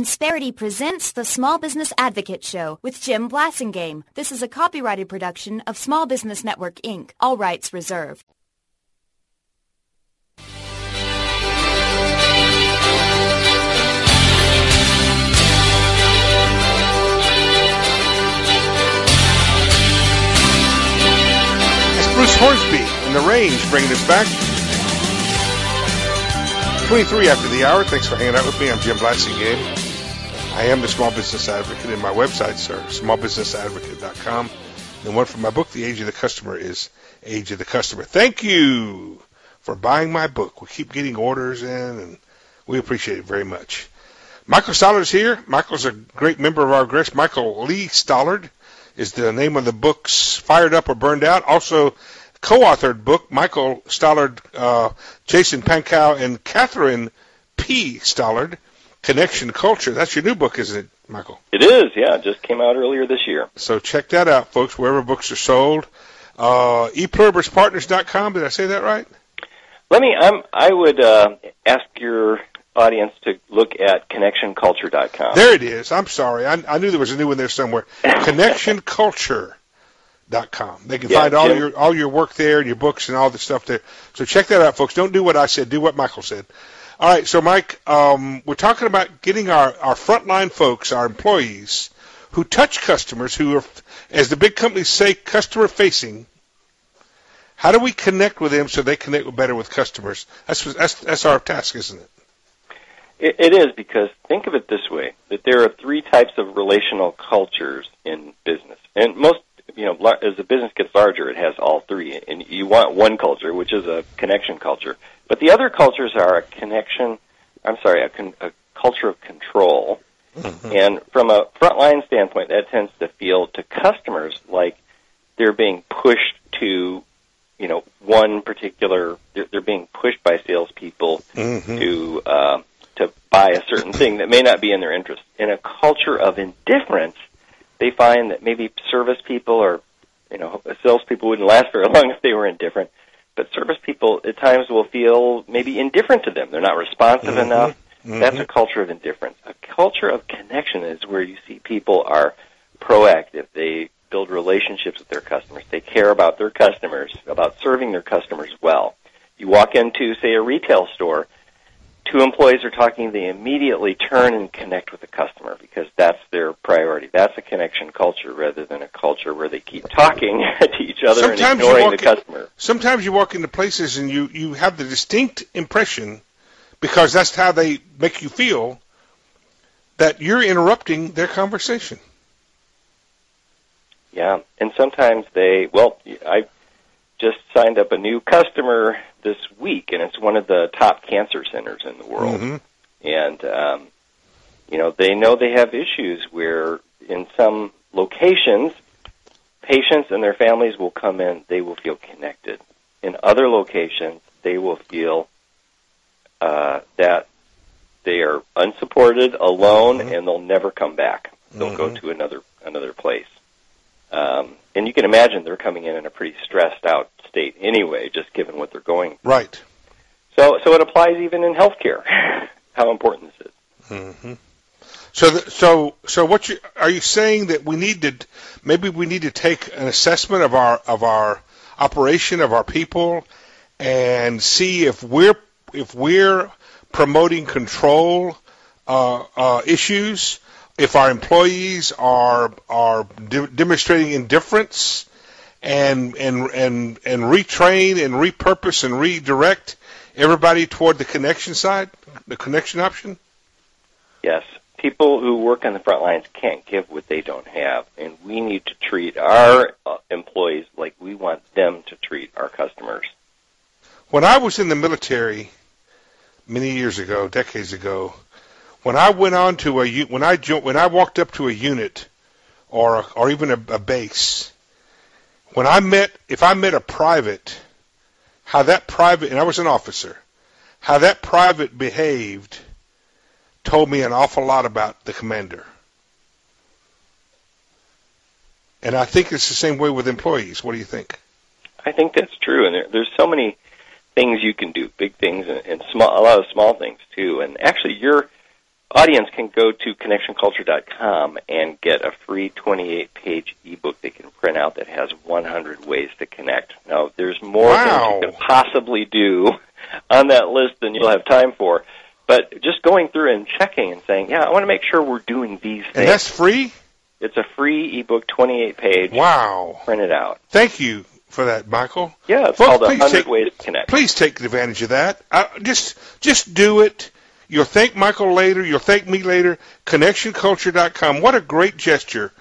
Insperity presents the Small Business Advocate Show with Jim Blasingame. This is a copyrighted production of Small Business Network, Inc., all rights reserved. That's Bruce Hornsby in the Range bringing us back. 23 after the hour. Thanks for hanging out with me. I'm Jim Blasingame. I am the Small Business Advocate, and my websites are smallbusinessadvocate.com. And one from my book, The Age of the Customer, is Age of the Customer. Thank you for buying my book. We keep getting orders in, and we appreciate it very much. Michael Stollard's here. Michael's a great member of our group. Michael Lee Stollard is the name of the books, Fired Up or Burned Out. Also, co-authored book, Michael Stollard, Jason Pankow, and Catherine P. Stollard, Connection Culture. That's your new book, isn't it, Michael? It is, yeah. It just came out earlier this year. So check that out, folks, wherever books are sold. ePluribusPartners.com. Did I say that right? I would ask your audience to look at ConnectionCulture.com. There it is. I'm sorry. I knew there was a new one there somewhere. ConnectionCulture.com. They can find all your work there and your books and all the stuff there. So check that out, folks. Don't do what I said. Do what Michael said. All right, so Mike, we're talking about getting our frontline folks, our employees, who touch customers, who are, as the big companies say, customer-facing. How do we connect with them so they connect better with customers? That's our task, isn't it? It is, because think of it this way, that there are three types of relational cultures in business. And most, as the business gets larger, it has all three. And you want one culture, which is a connection culture. But the other cultures are a culture of control. Mm-hmm. And from a frontline standpoint, that tends to feel to customers like they're being pushed to, one particular, they're being pushed by salespeople mm-hmm. to buy a certain thing that may not be in their interest. In a culture of indifference, they find that maybe service people or, salespeople wouldn't last very long if they were indifferent. But service people at times will feel maybe indifferent to them. They're not responsive mm-hmm. enough. Mm-hmm. That's a culture of indifference. A culture of connection is where you see people are proactive. They build relationships with their customers. They care about their customers, about serving their customers well. You walk into, say, a retail store, two employees are talking, they immediately turn and connect with the customer because that's their priority. That's a connection culture rather than a culture where they keep talking to each other and ignoring the customer. Sometimes you walk into places and you have the distinct impression, because that's how they make you feel, that you're interrupting their conversation. Yeah, and sometimes I just signed up a new customer this week, and it's one of the top cancer centers in the world. Mm-hmm. And, they know they have issues where in some locations, patients and their families will come in, they will feel connected. In other locations, they will feel that they are unsupported, alone, mm-hmm. and they'll never come back. They'll mm-hmm. go to another place. And you can imagine they're coming in a pretty stressed out state anyway, just given what they're going through. Right. So it applies even in healthcare, how important this is. Mm-hmm. So what are you saying that we need to take an assessment of our operation, of our people, and see if we're promoting control issues, if our employees are demonstrating indifference, and retrain and repurpose and redirect everybody toward the connection side, the connection option? Yes. People who work on the front lines can't give what they don't have, and we need to treat our employees like we want them to treat our customers. When I was in the military many years ago, decades ago, when I went on to when I walked up to a unit or even a base, if I met a private, how that private, and I was an officer, how that private behaved told me an awful lot about the commander. And I think it's the same way with employees. What do you think? I think that's true, and there's so many things you can do, big things and a lot of small things too. And actually, your audience can go to connectionculture.com and get a free 28-page ebook they can print out that has 100 ways to connect. Now, there's more things you can possibly do on that list than you'll have time for. But just going through and checking and saying, yeah, I want to make sure we're doing these things. And that's free? It's a free ebook, 28-page. Wow. Print it out. Thank you for that, Michael. Yeah, it's called 100 Ways to Connect. Please take advantage of that. Just do it. You'll thank Michael later. You'll thank me later. ConnectionCulture.com. What a great gesture.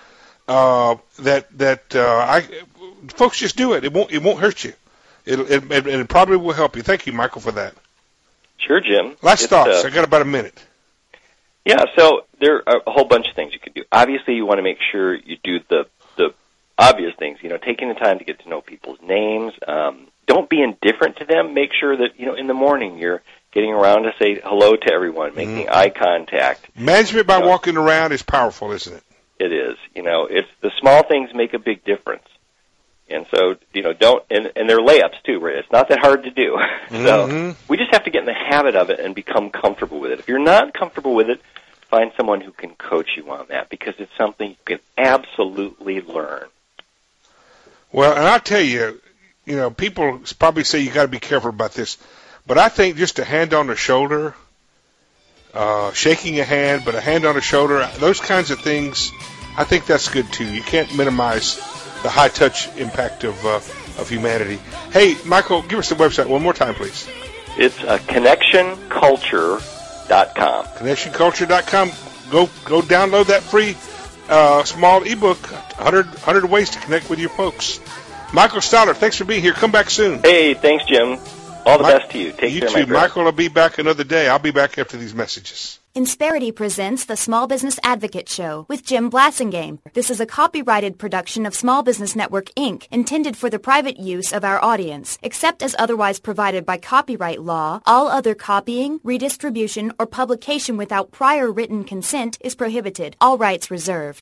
Folks, just do it. It won't hurt you. It probably will help you. Thank you, Michael, for that. Sure, Jim. Last thoughts. I got about a minute. Yeah, so there are a whole bunch of things you can do. Obviously, you want to make sure you do the obvious things, taking the time to get to know people's names. Don't be indifferent to them. Make sure that, in the morning you're getting around to say hello to everyone, making eye contact. Management by walking around is powerful, isn't it? It is. It's the small things make a big difference. And so, don't, and they're layups too, right? It's not that hard to do. So we just have to get in the habit of it and become comfortable with it. If you're not comfortable with it, find someone who can coach you on that, because it's something you can absolutely learn. Well, and I'll tell you, people probably say you got to be careful about this, but I think just a hand on the shoulder, shaking a hand, but a hand on the shoulder, those kinds of things, I think that's good too. You can't minimize the high-touch impact of humanity. Hey, Michael, give us the website one more time, please. It's ConnectionCulture.com. ConnectionCulture.com. Go download that free small ebook, 100 Ways to Connect with Your Folks. Michael Stoller, thanks for being here. Come back soon. Hey, thanks, Jim. All the best to you. Take care, my friend. Michael will be back another day. I'll be back after these messages. Insperity presents the Small Business Advocate Show with Jim Blassingame. This is a copyrighted production of Small Business Network, Inc., intended for the private use of our audience. Except as otherwise provided by copyright law, all other copying, redistribution, or publication without prior written consent is prohibited. All rights reserved.